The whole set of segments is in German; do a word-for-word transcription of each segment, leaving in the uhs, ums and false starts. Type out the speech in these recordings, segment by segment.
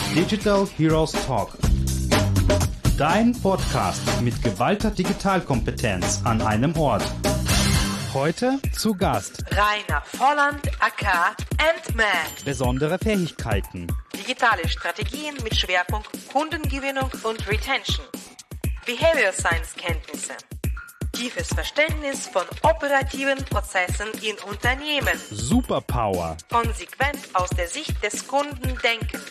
Digital Heroes Talk. Dein Podcast mit geballter Digitalkompetenz an einem Ort. Heute zu Gast Rainer Volland, aka Ant-Man. Besondere Fähigkeiten. Digitale Strategien mit Schwerpunkt Kundengewinnung und Retention. Behavioral Science Kenntnisse. Tiefes Verständnis von operativen Prozessen in Unternehmen. Superpower. Konsequent aus der Sicht des Kunden denken.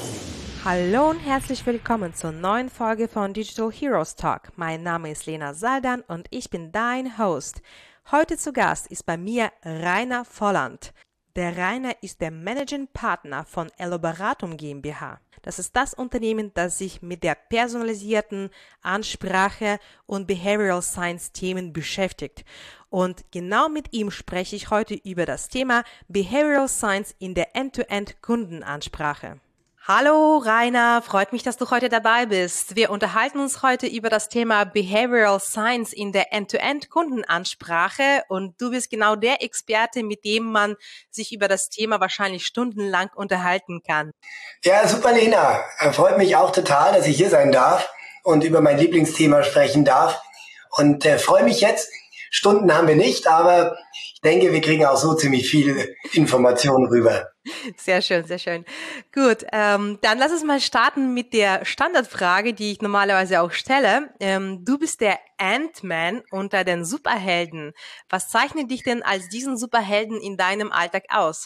Hallo und herzlich willkommen zur neuen Folge von Digital Heroes Talk. Mein Name ist Lena Saldan und ich bin dein Host. Heute zu Gast ist bei mir Rainer Volland. Der Rainer ist der Managing Partner von Elloberatum GmbH. Das ist das Unternehmen, das sich mit der personalisierten Ansprache und Behavioral Science Themen beschäftigt. Und genau mit ihm spreche ich heute über das Thema Behavioral Science in der End-to-End-Kundenansprache. Hallo Rainer, freut mich, dass du heute dabei bist. Wir unterhalten uns heute über das Thema Behavioral Science in der End-to-End-Kundenansprache und du bist genau der Experte, mit dem man sich über das Thema wahrscheinlich stundenlang unterhalten kann. Ja, super Lena, freut mich auch total, dass ich hier sein darf und über mein Lieblingsthema sprechen darf und äh, freue mich jetzt. Stunden haben wir nicht, aber ich denke, wir kriegen auch so ziemlich viel Informationen rüber. Sehr schön, sehr schön. Gut, ähm, dann lass uns mal starten mit der Standardfrage, die ich normalerweise auch stelle. Ähm, du bist der Ant-Man unter den Superhelden. Was zeichnet dich denn als diesen Superhelden in deinem Alltag aus?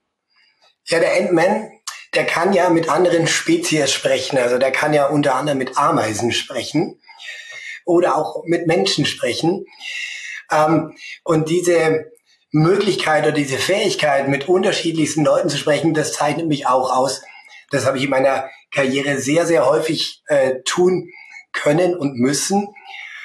Ja, der Ant-Man, der kann ja mit anderen Spezies sprechen. Also der kann ja unter anderem mit Ameisen sprechen oder auch mit Menschen sprechen. Ähm, und diese Möglichkeit oder diese Fähigkeit, mit unterschiedlichsten Leuten zu sprechen, das zeichnet mich auch aus. Das habe ich in meiner Karriere sehr, sehr häufig äh, tun können und müssen.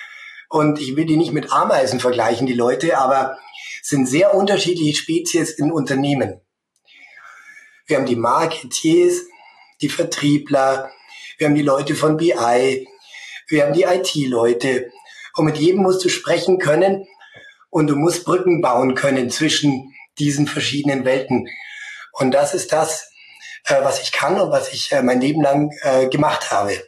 Und ich will die nicht mit Ameisen vergleichen, die Leute, aber es sind sehr unterschiedliche Spezies in Unternehmen. Wir haben die Marketeers, die Vertriebler, wir haben die Leute von B I, wir haben die I T-Leute. Und mit jedem musst du sprechen können. Und du musst Brücken bauen können zwischen diesen verschiedenen Welten. Und das ist das, äh, was ich kann und was ich äh, mein Leben lang äh, gemacht habe.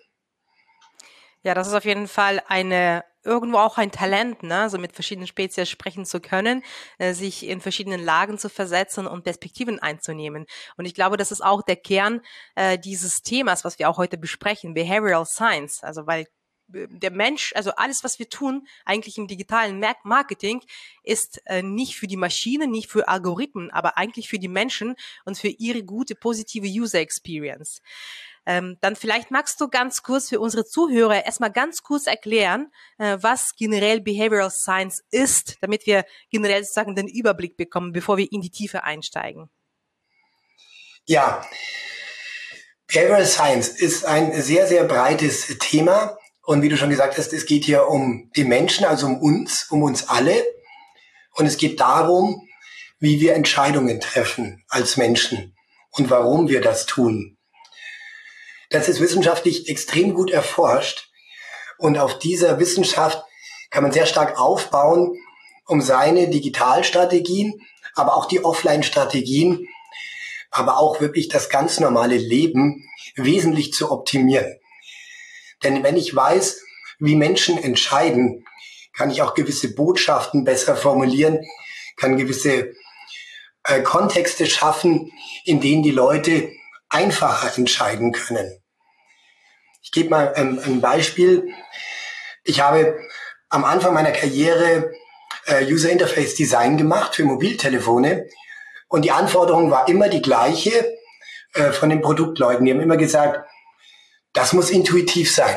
Ja, das ist auf jeden Fall eine irgendwo auch ein Talent, ne, so mit verschiedenen Spezies sprechen zu können, äh, sich in verschiedenen Lagen zu versetzen und Perspektiven einzunehmen. Und ich glaube, das ist auch der Kern äh, dieses Themas, was wir auch heute besprechen, Behavioral Science. Also weil der Mensch, also alles, was wir tun, eigentlich im digitalen Marketing, ist äh, nicht für die Maschine, nicht für Algorithmen, aber eigentlich für die Menschen und für ihre gute, positive User Experience. Ähm, dann vielleicht magst du ganz kurz für unsere Zuhörer erstmal ganz kurz erklären, äh, was generell Behavioral Science ist, damit wir generell sozusagen den Überblick bekommen, bevor wir in die Tiefe einsteigen. Ja, Behavioral Science ist ein sehr, sehr breites Thema. Und wie du schon gesagt hast, es geht hier um die Menschen, also um uns, um uns alle. Und es geht darum, wie wir Entscheidungen treffen als Menschen und warum wir das tun. Das ist wissenschaftlich extrem gut erforscht. Und auf dieser Wissenschaft kann man sehr stark aufbauen, um seine Digitalstrategien, aber auch die Offline-Strategien, aber auch wirklich das ganz normale Leben wesentlich zu optimieren. Denn wenn ich weiß, wie Menschen entscheiden, kann ich auch gewisse Botschaften besser formulieren, kann gewisse äh, Kontexte schaffen, in denen die Leute einfacher entscheiden können. Ich gebe mal ähm, ein Beispiel. Ich habe am Anfang meiner Karriere äh, User Interface Design gemacht für Mobiltelefone und die Anforderung war immer die gleiche äh, von den Produktleuten. Die haben immer gesagt, das muss intuitiv sein.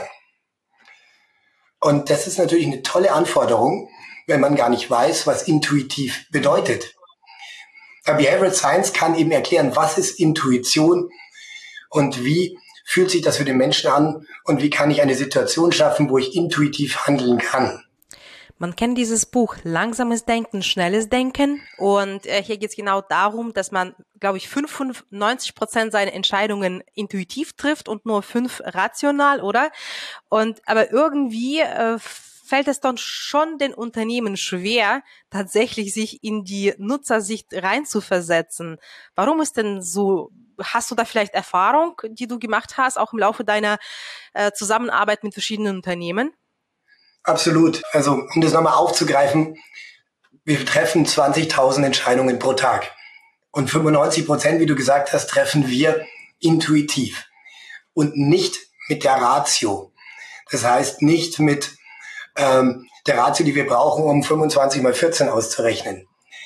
Und das ist natürlich eine tolle Anforderung, wenn man gar nicht weiß, was intuitiv bedeutet. Aber Behavioral Science kann eben erklären, was ist Intuition und wie fühlt sich das für den Menschen an und wie kann ich eine Situation schaffen, wo ich intuitiv handeln kann. Man kennt dieses Buch Langsames Denken, Schnelles Denken und äh, hier geht es genau darum, dass man, glaube ich, fünfundneunzig Prozent seiner Entscheidungen intuitiv trifft und nur fünf rational, oder? Und aber irgendwie äh, fällt es dann schon den Unternehmen schwer, tatsächlich sich in die Nutzersicht reinzuversetzen. Warum ist denn so hast du da vielleicht Erfahrung, die du gemacht hast, auch im Laufe deiner äh, Zusammenarbeit mit verschiedenen Unternehmen? Absolut. Also um das nochmal aufzugreifen, wir treffen zwanzigtausend Entscheidungen pro Tag. Und fünfundneunzig Prozent, wie du gesagt hast, treffen wir intuitiv und nicht mit der Ratio. Das heißt nicht mit ähm, der Ratio, die wir brauchen, um fünfundzwanzig mal vierzehn auszurechnen.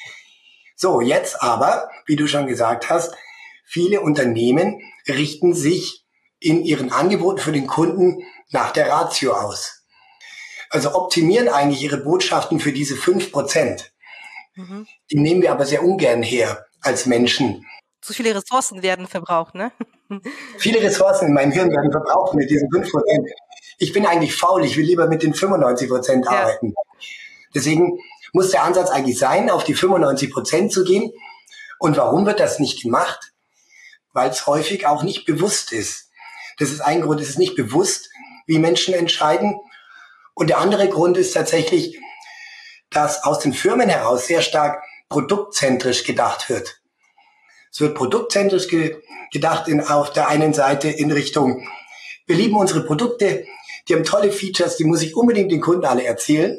So, jetzt aber, wie du schon gesagt hast, viele Unternehmen richten sich in ihren Angeboten für den Kunden nach der Ratio aus. Also optimieren eigentlich ihre Botschaften für diese fünf Prozent. Mhm. Die nehmen wir aber sehr ungern her als Menschen. Zu viele Ressourcen werden verbraucht, ne? Viele Ressourcen in meinem Hirn werden verbraucht mit diesen fünf Prozent. Ich bin eigentlich faul, ich will lieber mit den fünfundneunzig Prozent ja. arbeiten. Deswegen muss der Ansatz eigentlich sein, auf die fünfundneunzig Prozent zu gehen. Und warum wird das nicht gemacht? Weil es häufig auch nicht bewusst ist. Das ist ein Grund, es ist nicht bewusst, wie Menschen entscheiden. Und der andere Grund ist tatsächlich, dass aus den Firmen heraus sehr stark produktzentrisch gedacht wird. Es wird produktzentrisch ge- gedacht in, auf der einen Seite in Richtung, wir lieben unsere Produkte, die haben tolle Features, die muss ich unbedingt den Kunden alle erzählen.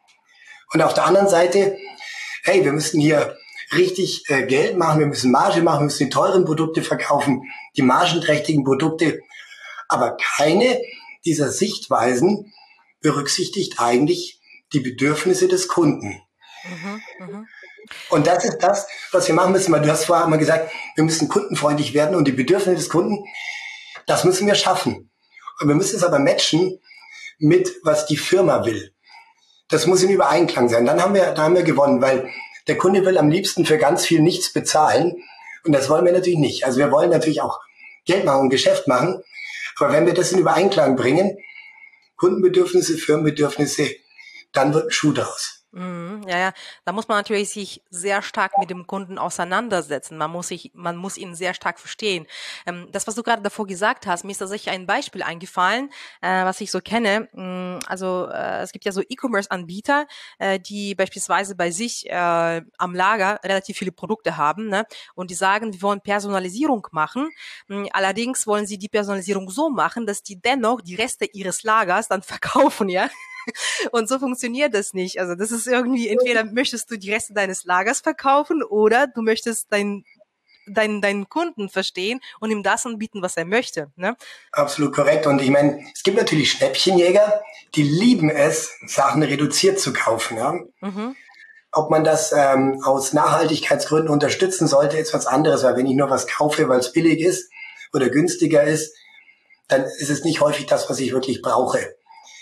Und auf der anderen Seite, hey, wir müssen hier richtig äh, Geld machen, wir müssen Marge machen, wir müssen die teuren Produkte verkaufen, die margenträchtigen Produkte. Aber keine dieser Sichtweisen berücksichtigt eigentlich die Bedürfnisse des Kunden. Mhm, mh. Und das ist das, was wir machen müssen, weil du hast vorher immer gesagt, wir müssen kundenfreundlich werden und die Bedürfnisse des Kunden, das müssen wir schaffen. Und wir müssen es aber matchen mit, was die Firma will. Das muss in Übereinklang sein. Dann haben wir, da haben wir gewonnen, weil der Kunde will am liebsten für ganz viel nichts bezahlen. Und das wollen wir natürlich nicht. Also wir wollen natürlich auch Geld machen und Geschäft machen. Aber wenn wir das in Übereinklang bringen, Kundenbedürfnisse, Firmenbedürfnisse, dann wird ein Schuh draus. Mhm, ja, ja, da muss man natürlich sich sehr stark mit dem Kunden auseinandersetzen. Man muss sich, man muss ihn sehr stark verstehen. Ähm, das, was du gerade davor gesagt hast, mir ist tatsächlich ein Beispiel eingefallen, äh, was ich so kenne. Also äh, es gibt ja so E-Commerce-Anbieter, äh, die beispielsweise bei sich äh, am Lager relativ viele Produkte haben, ne? Und die sagen, wir wollen Personalisierung machen. Allerdings wollen sie die Personalisierung so machen, dass die dennoch die Reste ihres Lagers dann verkaufen, ja. Und so funktioniert das nicht. Also das ist irgendwie, entweder möchtest du die Reste deines Lagers verkaufen oder du möchtest deinen dein, deinen Kunden verstehen und ihm das anbieten, was er möchte. Ne? Absolut korrekt. Und ich meine, es gibt natürlich Schnäppchenjäger, die lieben es, Sachen reduziert zu kaufen. Ja? Mhm. Ob man das ähm, aus Nachhaltigkeitsgründen unterstützen sollte, ist was anderes. Weil wenn ich nur was kaufe, weil es billig ist oder günstiger ist, dann ist es nicht häufig das, was ich wirklich brauche.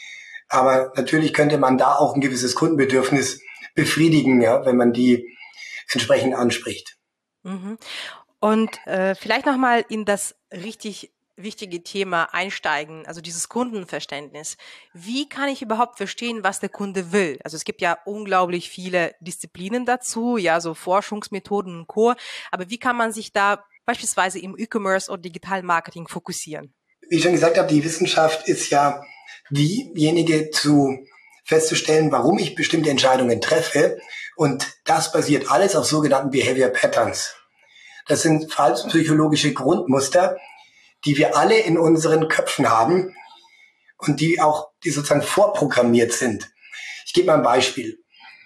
Aber natürlich könnte man da auch ein gewisses Kundenbedürfnis befriedigen, ja, wenn man die entsprechend anspricht. Mhm. Und äh, vielleicht nochmal in das richtig wichtige Thema einsteigen, also dieses Kundenverständnis. Wie kann ich überhaupt verstehen, was der Kunde will? Also es gibt ja unglaublich viele Disziplinen dazu, ja, so Forschungsmethoden und Co. Aber wie kann man sich da beispielsweise im E-Commerce oder Digital-Marketing fokussieren? Wie ich schon gesagt habe, die Wissenschaft ist ja diejenige zu festzustellen, warum ich bestimmte Entscheidungen treffe. Und das basiert alles auf sogenannten Behavior Patterns. Das sind verhaltenspsychologische Grundmuster, die wir alle in unseren Köpfen haben und die auch, die sozusagen vorprogrammiert sind. Ich gebe mal ein Beispiel.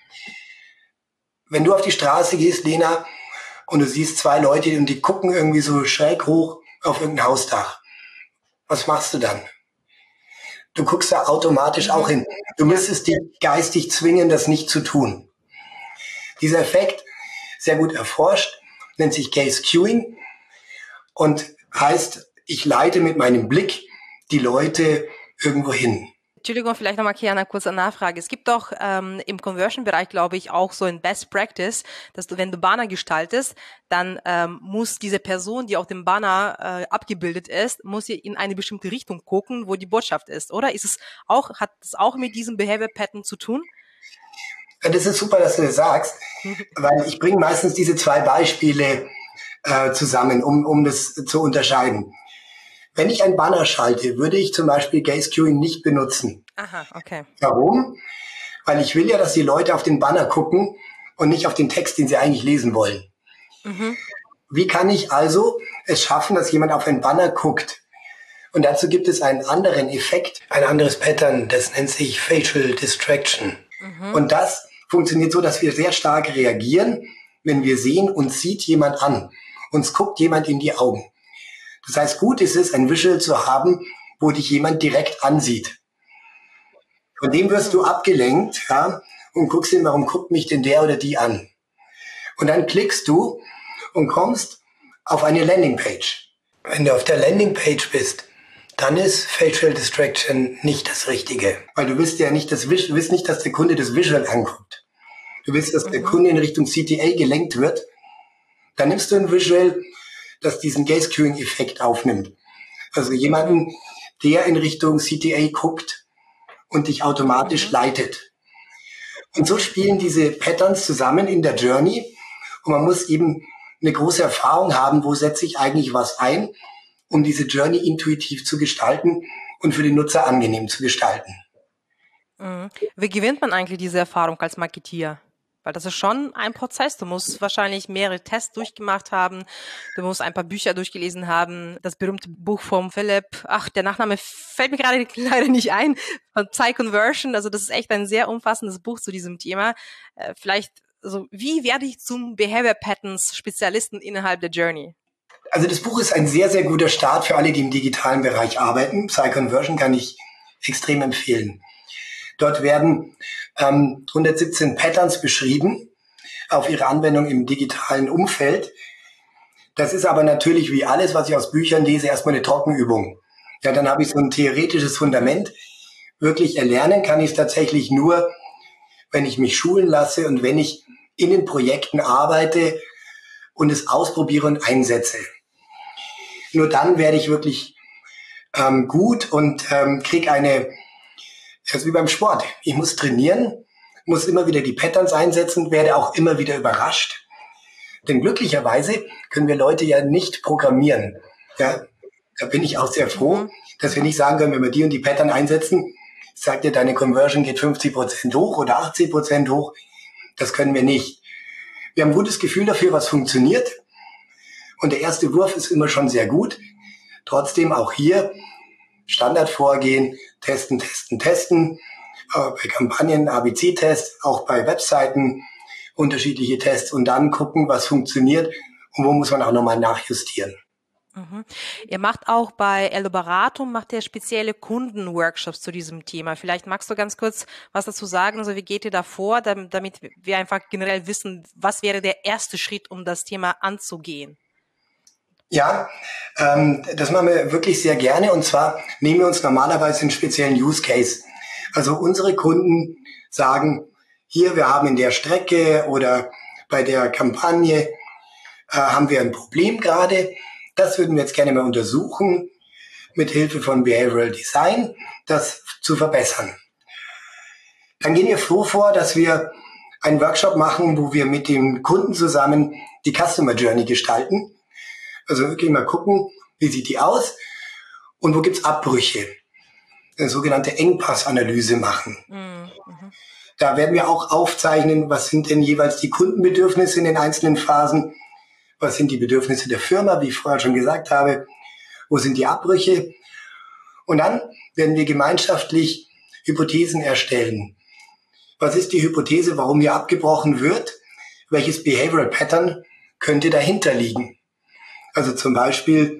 Wenn du auf die Straße gehst, Lena, und du siehst zwei Leute und die gucken irgendwie so schräg hoch auf irgendein Hausdach, was machst du dann? Du guckst da automatisch auch hin. Du müsstest dich geistig zwingen, das nicht zu tun. Dieser Effekt, sehr gut erforscht, nennt sich Gaze Cueing und heißt, ich leite mit meinem Blick die Leute irgendwo hin. Entschuldigung, vielleicht nochmal, Kiana, kurze Nachfrage. Es gibt doch ähm, im Conversion-Bereich, glaube ich, auch so ein Best Practice, dass du, wenn du Banner gestaltest, dann ähm, muss diese Person, die auf dem Banner äh, abgebildet ist, muss sie in eine bestimmte Richtung gucken, wo die Botschaft ist, oder? Ist es auch, hat es auch mit diesem Behavior Pattern zu tun? Das ist super, dass du das sagst, weil ich bringe meistens diese zwei Beispiele äh, zusammen, um, um das zu unterscheiden. Wenn ich ein Banner schalte, würde ich zum Beispiel Gaze Cueing nicht benutzen. Aha, okay. Warum? Weil ich will ja, dass die Leute auf den Banner gucken und nicht auf den Text, den sie eigentlich lesen wollen. Mhm. Wie kann ich also es schaffen, dass jemand auf ein Banner guckt? Und dazu gibt es einen anderen Effekt, ein anderes Pattern, das nennt sich Facial Distraction. Mhm. Und das funktioniert so, dass wir sehr stark reagieren, wenn wir sehen, uns sieht jemand an. Uns guckt jemand in die Augen. Das heißt, gut ist es, ein Visual zu haben, wo dich jemand direkt ansieht. Von dem wirst du abgelenkt, ja, und guckst dir, warum guckt mich denn der oder die an? Und dann klickst du und kommst auf eine Landingpage. Wenn du auf der Landingpage bist, dann ist Facial Distraction nicht das Richtige. Weil du willst ja nicht, das, du willst nicht, dass der Kunde das Visual anguckt. Du willst, dass der Kunde in Richtung C T A gelenkt wird. Dann nimmst du ein Visual, das diesen Gaze-Queuing-Effekt aufnimmt. Also jemanden, der in Richtung C T A guckt und dich automatisch mhm. leitet. Und so spielen diese Patterns zusammen in der Journey. Und man muss eben eine große Erfahrung haben, wo setze ich eigentlich was ein, um diese Journey intuitiv zu gestalten und für den Nutzer angenehm zu gestalten. Mhm. Wie gewinnt man eigentlich diese Erfahrung als Marketeer? Weil das ist schon ein Prozess. Du musst wahrscheinlich mehrere Tests durchgemacht haben. Du musst ein paar Bücher durchgelesen haben. Das berühmte Buch vom Philipp, ach, der Nachname fällt mir gerade leider nicht ein, von Psy-Conversion. Also das ist echt ein sehr umfassendes Buch zu diesem Thema. Äh, vielleicht, also wie werde ich zum Behavior Patterns Spezialisten innerhalb der Journey? Also das Buch ist ein sehr, sehr guter Start für alle, die im digitalen Bereich arbeiten. Psy-Conversion kann ich extrem empfehlen. Dort werden ähm, hundertsiebzehn Patterns beschrieben auf ihre Anwendung im digitalen Umfeld. Das ist aber natürlich wie alles, was ich aus Büchern lese, erstmal eine Trockenübung. Ja, dann habe ich so ein theoretisches Fundament. Wirklich erlernen kann ich es tatsächlich nur, wenn ich mich schulen lasse und wenn ich in den Projekten arbeite und es ausprobiere und einsetze. Nur dann werde ich wirklich ähm, gut und ähm, kriege eine... Das ist wie beim Sport. Ich muss trainieren, muss immer wieder die Patterns einsetzen, werde auch immer wieder überrascht. Denn glücklicherweise können wir Leute ja nicht programmieren. Ja, da bin ich auch sehr froh, dass wir nicht sagen können, wenn wir die und die Pattern einsetzen, sagt dir, deine Conversion geht fünfzig Prozent hoch oder achtzig Prozent hoch. Das können wir nicht. Wir haben ein gutes Gefühl dafür, was funktioniert. Und der erste Wurf ist immer schon sehr gut. Trotzdem auch hier Standardvorgehen, testen, testen, testen, äh, bei Kampagnen, A B C-Tests, auch bei Webseiten unterschiedliche Tests und dann gucken, was funktioniert und wo muss man auch nochmal nachjustieren. Mhm. Ihr macht auch bei Elloberatum, macht ihr spezielle Kundenworkshops zu diesem Thema. Vielleicht magst du ganz kurz was dazu sagen, also wie geht ihr da vor, damit wir einfach generell wissen, was wäre der erste Schritt, um das Thema anzugehen? Ja, ähm, das machen wir wirklich sehr gerne und zwar nehmen wir uns normalerweise einen speziellen Use Case. Also unsere Kunden sagen, hier, wir haben in der Strecke oder bei der Kampagne äh, haben wir ein Problem gerade. Das würden wir jetzt gerne mal untersuchen, mit Hilfe von Behavioral Design, das zu verbessern. Dann gehen wir so vor, dass wir einen Workshop machen, wo wir mit dem Kunden zusammen die Customer Journey gestalten. Also wirklich mal gucken, wie sieht die aus und wo gibt's Abbrüche. Eine sogenannte Engpassanalyse machen. Mhm. Da werden wir auch aufzeichnen, was sind denn jeweils die Kundenbedürfnisse in den einzelnen Phasen, was sind die Bedürfnisse der Firma, wie ich vorher schon gesagt habe, wo sind die Abbrüche. Und dann werden wir gemeinschaftlich Hypothesen erstellen. Was ist die Hypothese, warum hier abgebrochen wird? Welches Behavioral Pattern könnte dahinter liegen? Also zum Beispiel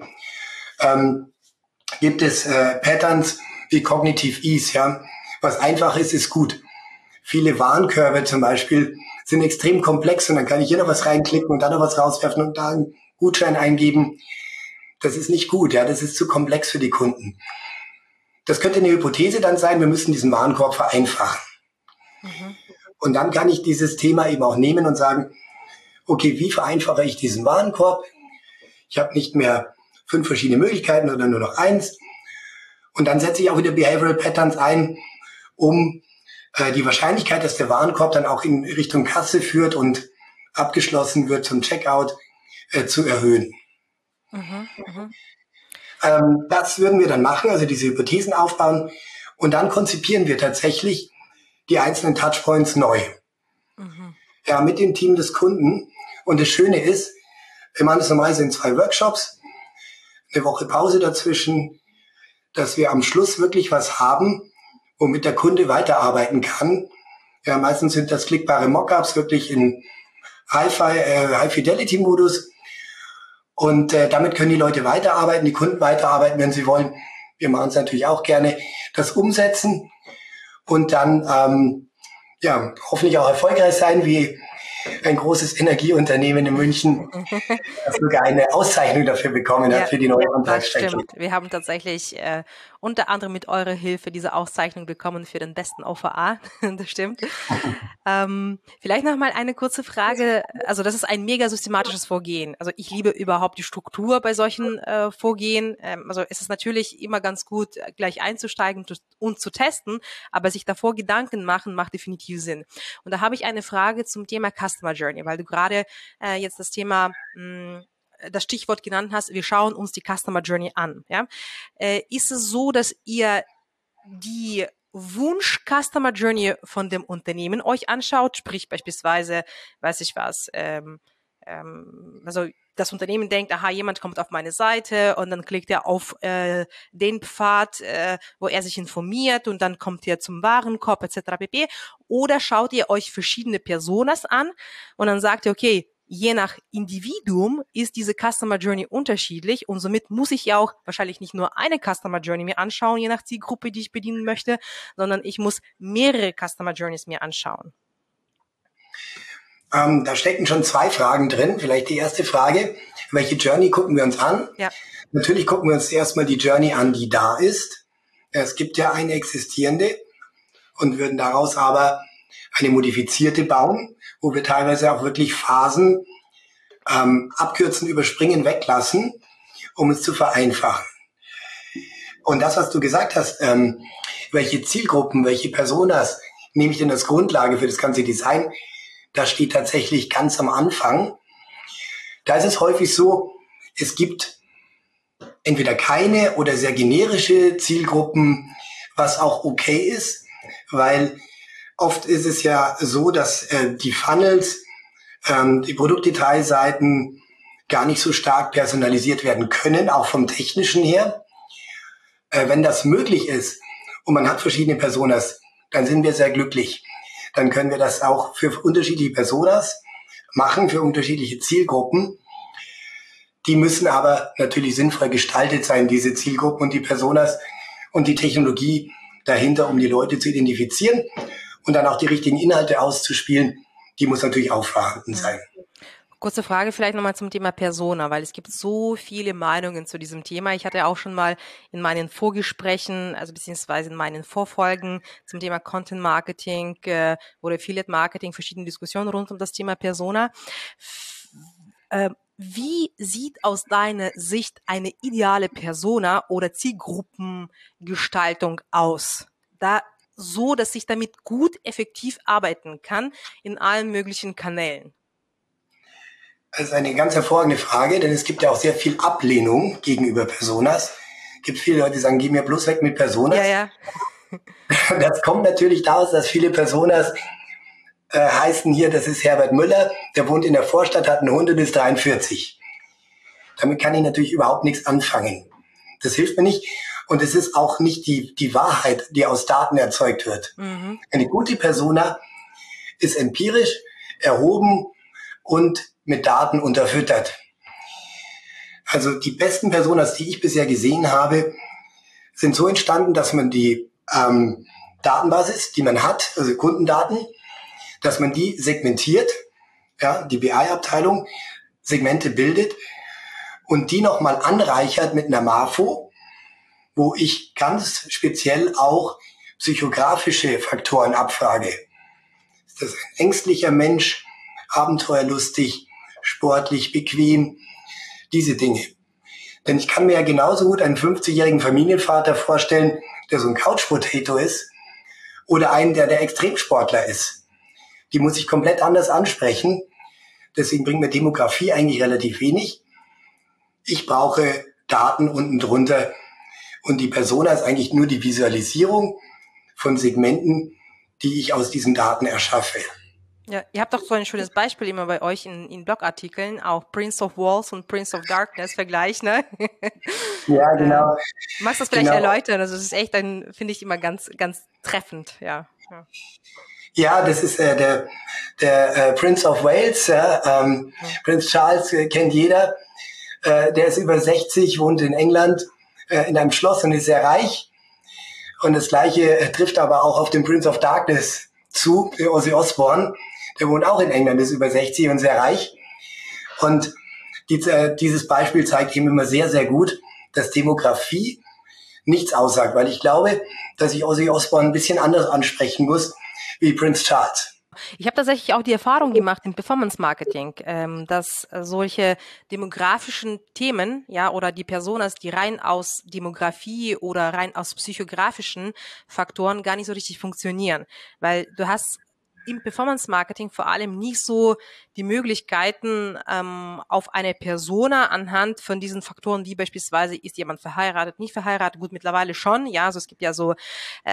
ähm, gibt es äh, Patterns wie Cognitive Ease, ja. Was einfach ist, ist gut. Viele Warenkörbe zum Beispiel sind extrem komplex und dann kann ich hier noch was reinklicken und da noch was rauswerfen und da einen Gutschein eingeben. Das ist nicht gut, ja. Das ist zu komplex für die Kunden. Das könnte eine Hypothese dann sein, wir müssen diesen Warenkorb vereinfachen. Mhm. Und dann kann ich dieses Thema eben auch nehmen und sagen, okay, wie vereinfache ich diesen Warenkorb? Ich habe nicht mehr fünf verschiedene Möglichkeiten, sondern nur noch eins. Und dann setze ich auch wieder Behavioral Patterns ein, um äh, die Wahrscheinlichkeit, dass der Warenkorb dann auch in Richtung Kasse führt und abgeschlossen wird zum Checkout, äh, zu erhöhen. Mhm, mh. ähm, das würden wir dann machen, also diese Hypothesen aufbauen. Und dann konzipieren wir tatsächlich die einzelnen Touchpoints neu. Mhm. Ja, mit dem Team des Kunden. Und das Schöne ist, Wir machen das normalerweise in zwei Workshops, eine Woche Pause dazwischen, dass wir am Schluss wirklich was haben, womit der Kunde weiterarbeiten kann. Ja, meistens sind das klickbare Mockups wirklich in High-Fi, äh, High-Fidelity-Modus. Und äh, damit können die Leute weiterarbeiten, die Kunden weiterarbeiten, wenn sie wollen. Wir machen es natürlich auch gerne, das umsetzen und dann ähm, ja hoffentlich auch erfolgreich sein, wie ein großes Energieunternehmen in München, das sogar eine Auszeichnung dafür bekommen hat, ja, für die neue Antragsstrecke. Das stimmt. Wir haben tatsächlich äh, unter anderem mit eurer Hilfe diese Auszeichnung bekommen für den besten O V A. Das stimmt. ähm, vielleicht noch mal eine kurze Frage. Also das ist ein mega systematisches Vorgehen. Also ich liebe überhaupt die Struktur bei solchen äh, Vorgehen. Ähm, also es ist natürlich immer ganz gut, gleich einzusteigen und zu testen, aber sich davor Gedanken machen, macht definitiv Sinn. Und da habe ich eine Frage zum Thema Customer Journey, weil du gerade äh, jetzt das Thema mh, das Stichwort genannt hast, wir schauen uns die Customer Journey an. Ja? Äh, ist es so, dass ihr die Wunsch-Customer Journey von dem Unternehmen euch anschaut, sprich beispielsweise, weiß ich was, ähm, ähm, also das Unternehmen denkt, aha, jemand kommt auf meine Seite und dann klickt er auf äh, den Pfad, äh, wo er sich informiert und dann kommt er zum Warenkorb et cetera pp. Oder schaut ihr euch verschiedene Personas an und dann sagt ihr, okay, je nach Individuum ist diese Customer Journey unterschiedlich und somit muss ich ja auch wahrscheinlich nicht nur eine Customer Journey mir anschauen, je nach Zielgruppe, die ich bedienen möchte, sondern ich muss mehrere Customer Journeys mir anschauen. Ähm, da stecken schon zwei Fragen drin. Vielleicht die erste Frage, welche Journey gucken wir uns an? Ja. Natürlich gucken wir uns erstmal die Journey an, die da ist. Es gibt ja eine existierende und würden daraus aber eine modifizierte bauen, wo wir teilweise auch wirklich Phasen ähm, abkürzen, überspringen, weglassen, um es zu vereinfachen. Und das, was du gesagt hast, ähm, welche Zielgruppen, welche Personas nehme ich denn als Grundlage für das ganze Design, das steht tatsächlich ganz am Anfang. Da ist es häufig so, es gibt entweder keine oder sehr generische Zielgruppen, was auch okay ist, weil oft ist es ja so, dass äh, die Funnels, ähm, die Produktdetailseiten gar nicht so stark personalisiert werden können, auch vom Technischen her. Äh, wenn das möglich ist und man hat verschiedene Personas, dann sind wir sehr glücklich. Dann können wir das auch für unterschiedliche Personas machen, für unterschiedliche Zielgruppen. Die müssen aber natürlich sinnvoll gestaltet sein, diese Zielgruppen und die Personas und die Technologie dahinter, um die Leute zu identifizieren und dann auch die richtigen Inhalte auszuspielen. Die muss natürlich auch vorhanden sein. Kurze Frage vielleicht nochmal zum Thema Persona, weil es gibt so viele Meinungen zu diesem Thema. Ich hatte auch schon mal in meinen Vorgesprächen, also beziehungsweise in meinen Vorfolgen zum Thema Content Marketing äh, oder Affiliate Marketing verschiedene Diskussionen rund um das Thema Persona. F- äh, Wie sieht aus deiner Sicht eine ideale Persona oder Zielgruppengestaltung aus? Da so, dass ich damit gut effektiv arbeiten kann in allen möglichen Kanälen. Das ist eine ganz hervorragende Frage, denn es gibt ja auch sehr viel Ablehnung gegenüber Personas. Es gibt viele Leute, die sagen, geh mir bloß weg mit Personas. Ja, ja. Das kommt natürlich daraus, dass viele Personas äh, heißen hier, das ist Herbert Müller, der wohnt in der Vorstadt, hat einen Hund und ist dreiundvierzig. Damit kann ich natürlich überhaupt nichts anfangen. Das hilft mir nicht. Und es ist auch nicht die, die Wahrheit, die aus Daten erzeugt wird. Mhm. Eine gute Persona ist empirisch erhoben und mit Daten unterfüttert. Also die besten Personas, die ich bisher gesehen habe, sind so entstanden, dass man die ähm, Datenbasis, die man hat, also Kundendaten, dass man die segmentiert, ja, die B I-Abteilung Segmente bildet und die nochmal anreichert mit einer Marfo, wo ich ganz speziell auch psychografische Faktoren abfrage. Ist das ein ängstlicher Mensch, abenteuerlustig, sportlich, bequem, diese Dinge. Denn ich kann mir ja genauso gut einen fünfzigjährigen Familienvater vorstellen, der so ein Couch-Potato ist, oder einen, der der Extremsportler ist. Die muss ich komplett anders ansprechen. Deswegen bringt mir Demografie eigentlich relativ wenig. Ich brauche Daten unten drunter und die Persona ist eigentlich nur die Visualisierung von Segmenten, die ich aus diesen Daten erschaffe. Ja, ihr habt doch so ein schönes Beispiel immer bei euch in, in Blogartikeln, auch Prince of Walls und Prince of Darkness Vergleich, ne? Ja, ähm, genau. magst du das vielleicht genau. erläutern? Also es ist echt ein, finde ich immer ganz, ganz treffend, ja. Ja, Ja, das ist äh, der, der äh, Prince of Wales, ja, ähm, ja. Prinz Charles äh, kennt jeder. Äh, der ist über sechzig, wohnt in England äh, in einem Schloss und ist sehr reich. Und das Gleiche äh, trifft aber auch auf den Prince of Darkness zu, äh, Ozzy Osbourne. Der wohnt auch in England, ist über sechzig und sehr reich. Und die, äh, dieses Beispiel zeigt eben immer sehr, sehr gut, dass Demografie nichts aussagt. Weil ich glaube, dass ich Ozzy Osbourne ein bisschen anders ansprechen muss wie Prince Charles. Ich habe tatsächlich auch die Erfahrung gemacht im Performance Marketing, ähm, dass äh, solche demografischen Themen, ja, oder die Personas, die rein aus Demografie oder rein aus psychografischen Faktoren gar nicht so richtig funktionieren, weil du hast im Performance Marketing vor allem nicht so die Möglichkeiten ähm, auf eine Persona anhand von diesen Faktoren, wie beispielsweise ist jemand verheiratet, nicht verheiratet, gut, mittlerweile schon, ja, also es gibt ja so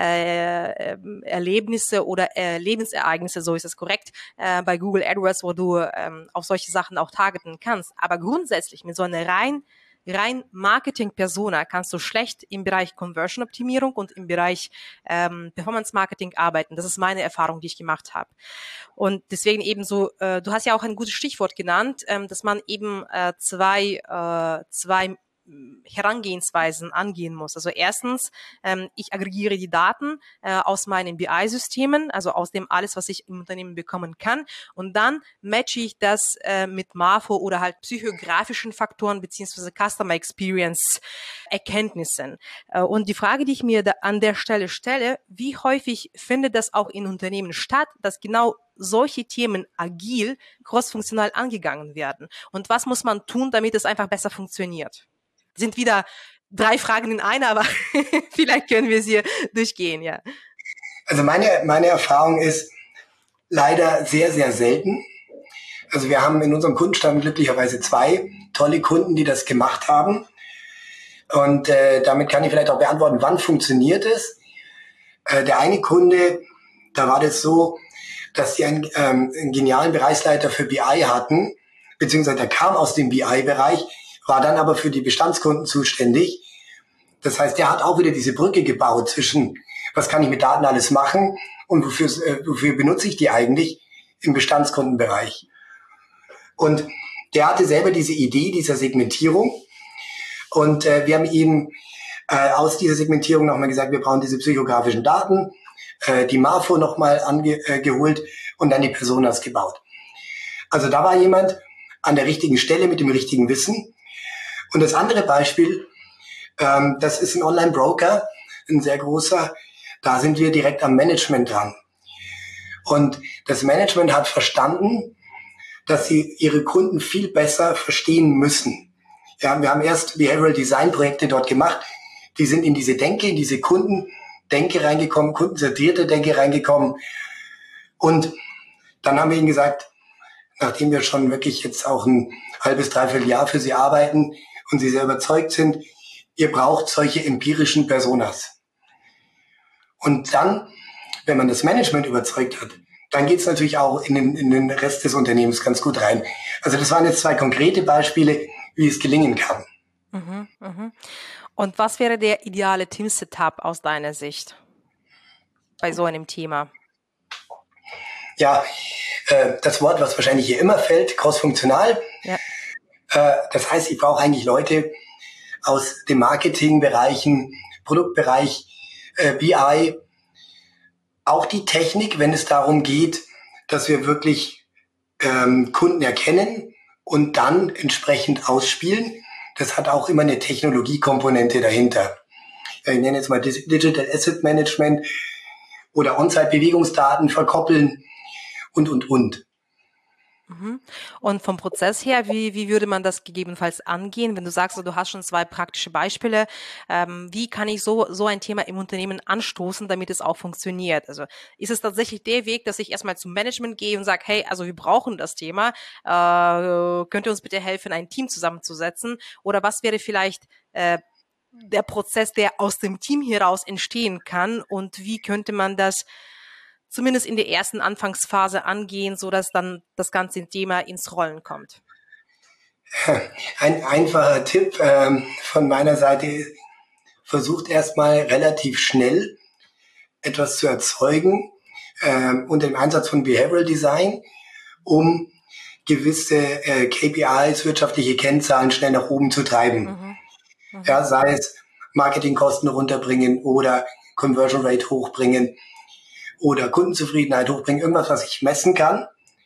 äh, Erlebnisse oder äh, Lebensereignisse, so ist es korrekt, äh, bei Google AdWords, wo du ähm, auf solche Sachen auch targeten kannst, aber grundsätzlich mit so einer rein rein Marketing-Persona kannst du schlecht im Bereich Conversion-Optimierung und im Bereich ähm, Performance-Marketing arbeiten. Das ist meine Erfahrung, die ich gemacht habe. Und deswegen eben so, äh, du hast ja auch ein gutes Stichwort genannt, ähm, dass man eben äh, zwei, äh, zwei Herangehensweisen angehen muss. Also erstens, ähm, ich aggregiere die Daten äh, aus meinen B I-Systemen, also aus dem alles, was ich im Unternehmen bekommen kann, und dann matche ich das äh, mit M A F O oder halt psychografischen Faktoren beziehungsweise Customer Experience Erkenntnissen. Äh, und die Frage, die ich mir da an der Stelle stelle, wie häufig findet das auch in Unternehmen statt, dass genau solche Themen agil, crossfunktional angegangen werden? Und was muss man tun, damit es einfach besser funktioniert? Sind wieder drei Fragen in einer, aber vielleicht können wir sie durchgehen, ja. Also meine, meine Erfahrung ist leider sehr, sehr selten. Also wir haben in unserem Kundenstamm glücklicherweise zwei tolle Kunden, die das gemacht haben. Und äh, damit kann ich vielleicht auch beantworten, wann funktioniert es. Äh, der eine Kunde, da war das so, dass die einen, ähm, einen genialen Bereichsleiter für B I hatten, beziehungsweise der kam aus dem B I-Bereich, war dann aber für die Bestandskunden zuständig. Das heißt, der hat auch wieder diese Brücke gebaut zwischen, was kann ich mit Daten alles machen und wofür, äh, wofür benutze ich die eigentlich im Bestandskundenbereich. Und der hatte selber diese Idee dieser Segmentierung. Und äh, wir haben ihm äh, aus dieser Segmentierung nochmal gesagt, wir brauchen diese psychografischen Daten, äh, die M A F O nochmal angeholt und dann die Personas gebaut. Also da war jemand an der richtigen Stelle mit dem richtigen Wissen. Und das andere Beispiel, ähm, das ist ein Online-Broker, ein sehr großer, da sind wir direkt am Management dran. Und das Management hat verstanden, dass sie ihre Kunden viel besser verstehen müssen. Ja, wir haben erst Behavioral Design Projekte dort gemacht, die sind in diese Denke, in diese Kundendenke reingekommen, kundenzentrierte Denke reingekommen. Und dann haben wir ihnen gesagt, nachdem wir schon wirklich jetzt auch ein halbes, dreiviertel Jahr für sie arbeiten und sie sehr überzeugt sind, ihr braucht solche empirischen Personas. Und dann, wenn man das Management überzeugt hat, dann geht es natürlich auch in den, in den Rest des Unternehmens ganz gut rein. Also das waren jetzt zwei konkrete Beispiele, wie es gelingen kann. Mhm, mhm. Und was wäre der ideale Team-Setup aus deiner Sicht bei so einem Thema? Ja, äh, das Wort, was wahrscheinlich hier immer fällt, crossfunktional. Ja. Äh, das heißt, ich brauche eigentlich Leute aus den Marketingbereichen, Produktbereich, äh, B I, auch die Technik, wenn es darum geht, dass wir wirklich ähm, Kunden erkennen und dann entsprechend ausspielen. Das hat auch immer eine Technologiekomponente dahinter. Ich nenne jetzt mal Digital Asset Management oder On-Site-Bewegungsdaten verkoppeln und, und, und. Und vom Prozess her, wie, wie würde man das gegebenenfalls angehen, wenn du sagst, du hast schon zwei praktische Beispiele, ähm, wie kann ich so, so ein Thema im Unternehmen anstoßen, damit es auch funktioniert? Also ist es tatsächlich der Weg, dass ich erstmal zum Management gehe und sage, hey, also wir brauchen das Thema, äh, könnt ihr uns bitte helfen, ein Team zusammenzusetzen? Oder was wäre vielleicht äh, der Prozess, der aus dem Team heraus entstehen kann, und wie könnte man das zumindest in der ersten Anfangsphase angehen, so dass dann das ganze Thema ins Rollen kommt? Ein einfacher Tipp ähm, von meiner Seite: Versucht erstmal relativ schnell etwas zu erzeugen ähm, unter dem Einsatz von Behavioral Design, um gewisse äh, K P Is, wirtschaftliche Kennzahlen, schnell nach oben zu treiben. Mhm. Mhm. Ja, sei es Marketingkosten runterbringen oder Conversion Rate hochbringen oder Kundenzufriedenheit hochbringen, irgendwas, was ich messen kann.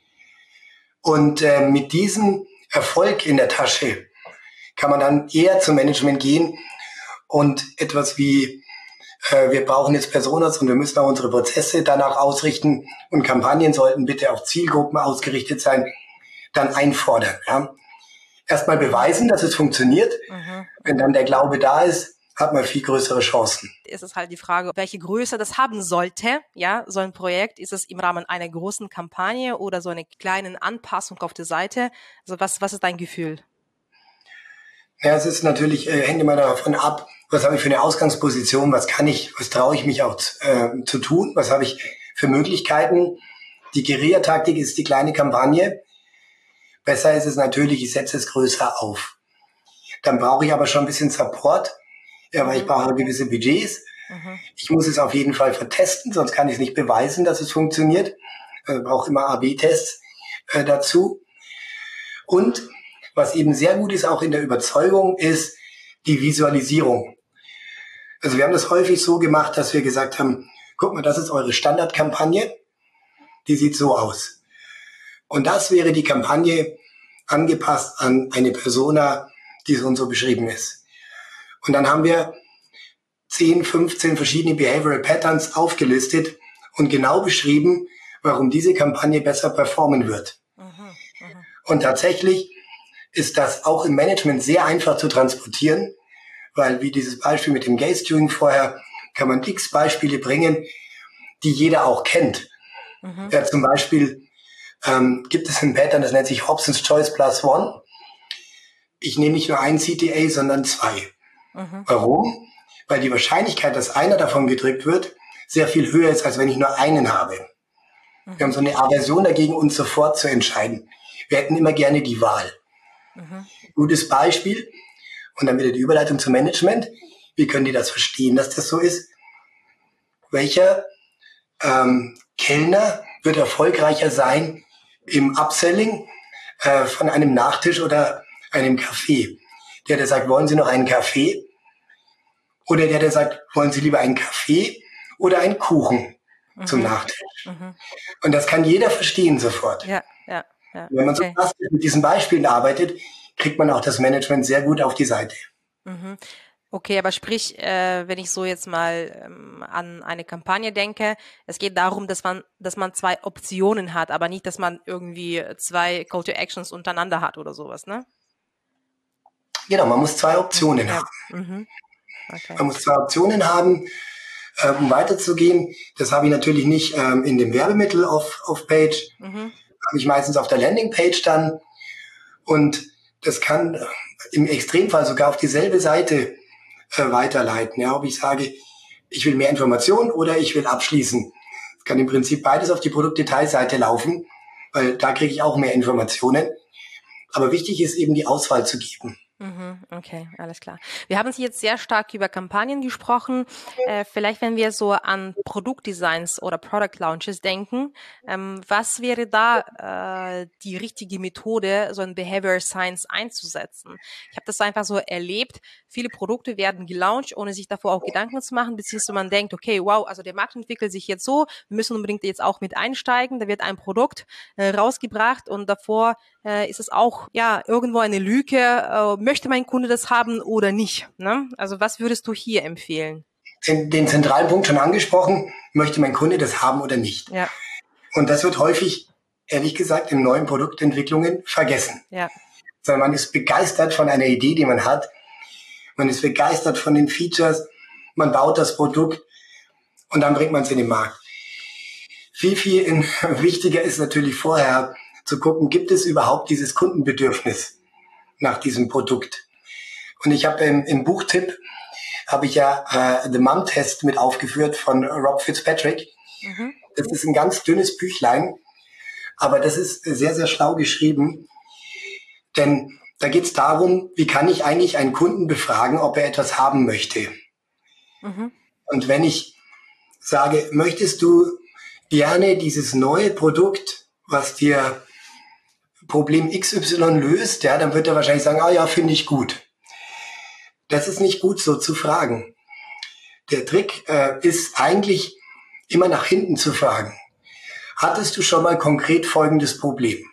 Und äh, mit diesem Erfolg in der Tasche kann man dann eher zum Management gehen und etwas wie, äh, wir brauchen jetzt Personas und wir müssen auch unsere Prozesse danach ausrichten und Kampagnen sollten bitte auf Zielgruppen ausgerichtet sein, dann einfordern. Ja. Erstmal beweisen, dass es funktioniert. Mhm. Wenn dann der Glaube da ist, hat man viel größere Chancen. Es ist halt die Frage, welche Größe das haben sollte, ja, so ein Projekt. Ist es im Rahmen einer großen Kampagne oder so eine kleine Anpassung auf der Seite? Also was, was ist dein Gefühl? Ja, es ist natürlich, äh, hängt immer davon ab, was habe ich für eine Ausgangsposition, was kann ich, was traue ich mich auch äh, zu tun, was habe ich für Möglichkeiten. Die Guerilla-Taktik ist die kleine Kampagne. Besser ist es natürlich, ich setze es größer auf. Dann brauche ich aber schon ein bisschen Support. Ja, weil ich brauche gewisse Budgets. Mhm. Ich muss es auf jeden Fall vertesten, sonst kann ich es nicht beweisen, dass es funktioniert. Ich brauche immer A B Tests äh, dazu. Und was eben sehr gut ist, auch in der Überzeugung, ist die Visualisierung. Also wir haben das häufig so gemacht, dass wir gesagt haben, guck mal, das ist eure Standardkampagne, die sieht so aus. Und das wäre die Kampagne angepasst an eine Persona, die so und so beschrieben ist. Und dann haben wir zehn, fünfzehn verschiedene Behavioral Patterns aufgelistet und genau beschrieben, warum diese Kampagne besser performen wird. Mhm, mh. Und tatsächlich ist das auch im Management sehr einfach zu transportieren, weil wie dieses Beispiel mit dem Gaze-Tuning vorher, kann man x Beispiele bringen, die jeder auch kennt. Mhm. Ja, zum Beispiel ähm, gibt es ein Pattern, das nennt sich Hobson's Choice Plus One. Ich nehme nicht nur einen C T A, sondern zwei. Mhm. Warum? Weil die Wahrscheinlichkeit, dass einer davon gedrückt wird, sehr viel höher ist, als wenn ich nur einen habe. Mhm. Wir haben so eine Aversion dagegen, uns sofort zu entscheiden. Wir hätten immer gerne die Wahl. Mhm. Gutes Beispiel, und dann wieder die Überleitung zum Management. Wie können die das verstehen, dass das so ist? Welcher ähm, Kellner wird erfolgreicher sein im Upselling äh, von einem Nachtisch oder einem Kaffee? Der, der sagt, wollen Sie noch einen Kaffee? Oder der, der sagt, wollen Sie lieber einen Kaffee oder einen Kuchen mhm. zum Nachtisch? Mhm. Und das kann jeder verstehen sofort. Ja, ja, ja. Wenn man okay. so mit diesen Beispielen arbeitet, kriegt man auch das Management sehr gut auf die Seite. Mhm. Okay, aber sprich, äh, wenn ich so jetzt mal ähm, an eine Kampagne denke, es geht darum, dass man, dass man zwei Optionen hat, aber nicht, dass man irgendwie zwei Call to Actions untereinander hat oder sowas, ne? Genau, man muss zwei Optionen ja. haben. Mhm. Okay. Man muss zwei Optionen haben, äh, um weiterzugehen. Das habe ich natürlich nicht ähm, in dem Werbemittel auf, auf Page, mhm. habe ich meistens auf der Landingpage dann. Und das kann äh, im Extremfall sogar auf dieselbe Seite äh, weiterleiten. Ja, ob ich sage, ich will mehr Informationen oder ich will abschließen. Es kann im Prinzip beides auf die Produktdetailseite laufen, weil da kriege ich auch mehr Informationen. Aber wichtig ist eben, die Auswahl zu geben. Okay, alles klar. Wir haben jetzt sehr stark über Kampagnen gesprochen. Äh, vielleicht, wenn wir so an Produktdesigns oder Product Launches denken, ähm, was wäre da äh, die richtige Methode, so ein Behavioral Science einzusetzen? Ich habe das einfach so erlebt. Viele Produkte werden gelauncht, ohne sich davor auch Gedanken zu machen, beziehungsweise man denkt, okay, wow, also der Markt entwickelt sich jetzt so, wir müssen unbedingt jetzt auch mit einsteigen. Da wird ein Produkt äh, rausgebracht und davor äh, ist es auch ja irgendwo eine Lüge. Äh, möchte mein Kunde das haben oder nicht? Ne? Also was würdest du hier empfehlen? Den, den zentralen Punkt schon angesprochen, möchte mein Kunde das haben oder nicht? Ja. Und das wird häufig, ehrlich gesagt, in neuen Produktentwicklungen vergessen. Ja. Sondern man ist begeistert von einer Idee, die man hat. Man ist begeistert von den Features. Man baut das Produkt und dann bringt man es in den Markt. Viel, viel in, wichtiger ist natürlich vorher zu gucken, gibt es überhaupt dieses Kundenbedürfnis nach diesem Produkt? Und ich habe im, im Buchtipp, habe ich ja äh, The Mom Test mit aufgeführt von Rob Fitzpatrick. Mhm. Das ist ein ganz dünnes Büchlein, aber das ist sehr, sehr schlau geschrieben. Denn da geht es darum, wie kann ich eigentlich einen Kunden befragen, ob er etwas haben möchte. Mhm. Und wenn ich sage, möchtest du gerne dieses neue Produkt, was dir Problem X Y löst, ja, dann wird er wahrscheinlich sagen, ah ja, finde ich gut. Das ist nicht gut, so zu fragen. Der Trick äh, ist eigentlich immer nach hinten zu fragen. Hattest du schon mal konkret folgendes Problem?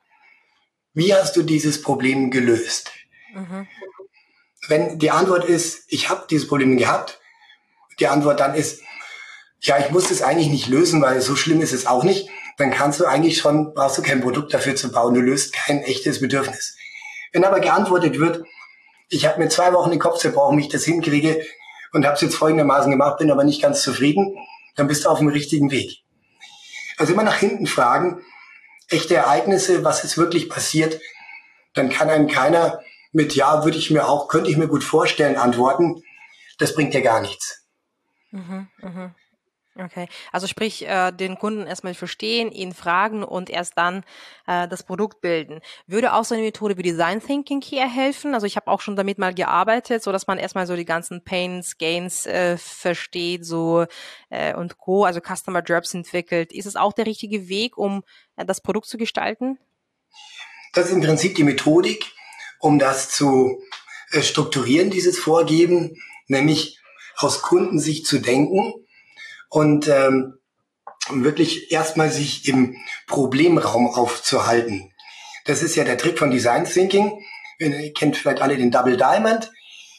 Wie hast du dieses Problem gelöst? Mhm. Wenn die Antwort ist, ich habe dieses Problem gehabt, die Antwort dann ist, ja, ich muss es eigentlich nicht lösen, weil so schlimm ist es auch nicht, dann kannst du eigentlich schon, brauchst du kein Produkt dafür zu bauen, du löst kein echtes Bedürfnis. Wenn aber geantwortet wird, ich habe mir zwei Wochen den Kopf zerbrochen, wie ich das hinkriege und habe es jetzt folgendermaßen gemacht, bin aber nicht ganz zufrieden, dann bist du auf dem richtigen Weg. Also immer nach hinten fragen, echte Ereignisse, was ist wirklich passiert, dann kann einem keiner mit ja, würde ich mir auch, könnte ich mir gut vorstellen, antworten. Das bringt dir gar nichts. Mhm, mhm. Okay, also sprich, äh, den Kunden erstmal verstehen, ihn fragen und erst dann äh, das Produkt bilden. Würde auch so eine Methode wie Design Thinking hier helfen? Also ich habe auch schon damit mal gearbeitet, so dass man erstmal so die ganzen Pains, Gains äh, versteht, so äh, und Co., also Customer Jobs entwickelt. Ist es auch der richtige Weg, um äh, das Produkt zu gestalten? Das ist im Prinzip die Methodik, um das zu äh, strukturieren, dieses Vorgeben, nämlich aus Kundensicht zu denken. Und ähm, wirklich erstmal sich im Problemraum aufzuhalten. Das ist ja der Trick von Design Thinking. Ihr kennt vielleicht alle den Double Diamond.